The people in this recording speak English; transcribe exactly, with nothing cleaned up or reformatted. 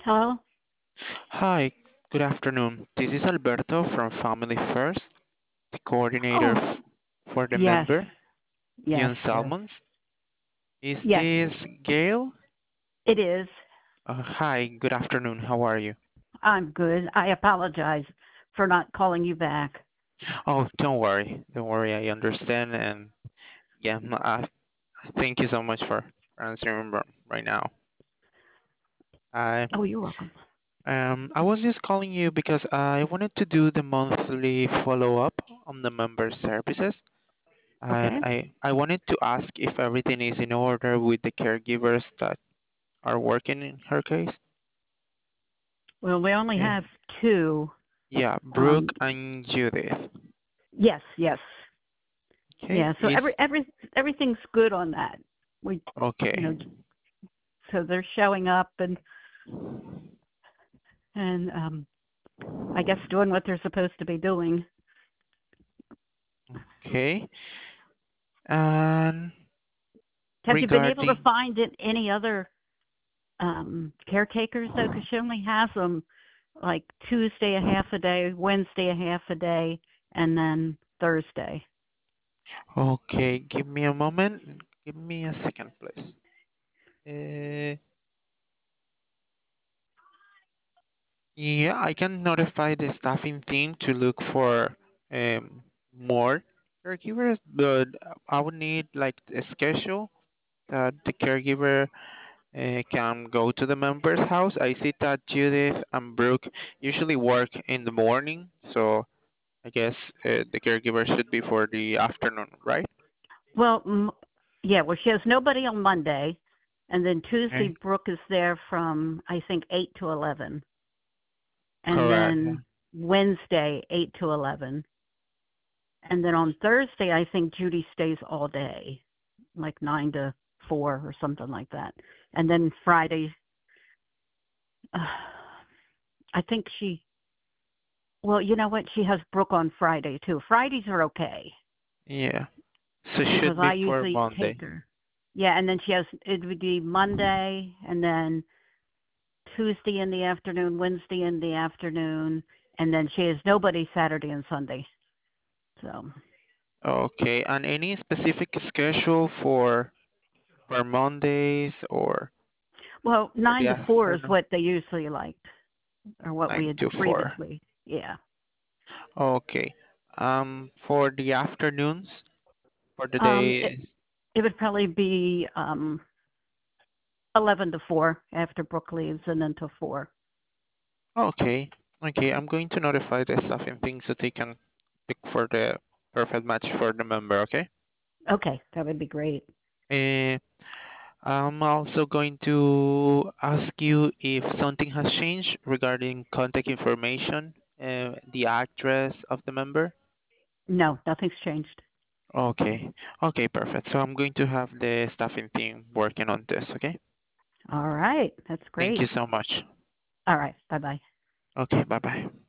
Hello? Hi, good afternoon. This is Alberto from Family First, the coordinator Oh, f- for the yes, member, yes, Ian yes. Salmons. Is Yes, this Gail? it is. Uh, hi, good afternoon. How are you? I'm good. I apologize for not calling you back. Oh, don't worry. Don't worry. I understand. And yeah, m- uh, thank you so much for answering r- right now. I Oh, you're welcome. um I was just calling you because I wanted to do the monthly follow-up on the member services. And Okay. I, I wanted to ask if everything is in order with the caregivers that are working in her case. Well, we only Yeah, have two. yeah, Um, Brooke and Judith. yes, yes. Okay, Yeah, so every is every everything's good on that. We, you okay. know, so they're showing up and and um I guess doing what they're supposed to be doing. Okay, and Have you been able to regarding, find it, any other um caretakers though? Because she only has them like Tuesday a half a day, Wednesday a half a day, and then Thursday. okay, give me a moment. Give me a second, please. Uh, yeah, I can notify the staffing team to look for um more caregivers, but I would need like a schedule that the caregiver uh, can go to the member's house. I see that Judith and Brooke usually work in the morning, so I guess uh, the caregiver should be for the afternoon, right? Well, m- yeah, well, she has nobody on Monday, and then Tuesday Okay. Brooke is there from I think eight to eleven, and Correct. then Wednesday eight to eleven, and then on Thursday I think Judy stays all day, like nine to four or something like that, and then Friday, uh, I think she. Well, you know what? She has Brooke on Friday too. Fridays are okay Yeah. So because should be I for usually Monday. take her. Yeah, and then she has it would be Monday and then Tuesday in the afternoon, Wednesday in the afternoon, and then she has nobody Saturday and Sunday. So, Okay. And any specific schedule for for Mondays or well, for nine the to four is afternoon? what they usually liked, or what we Nine had to four. previously. Yeah. Okay. Um, for the afternoons for the Um, it, day. it would probably be um eleven to four after Brooke leaves, and then till four. Okay. Okay, I'm going to notify the staff and things so they can look for the perfect match for the member, okay? Okay, that would be great. Uh, I'm also going to ask you if something has changed regarding contact information, uh, the address of the member. No, nothing's changed. Okay. Okay, perfect. So I'm going to have the staffing team working on this, okay? All right, that's Thank you great. so much. All right, bye bye. Okay, bye-bye.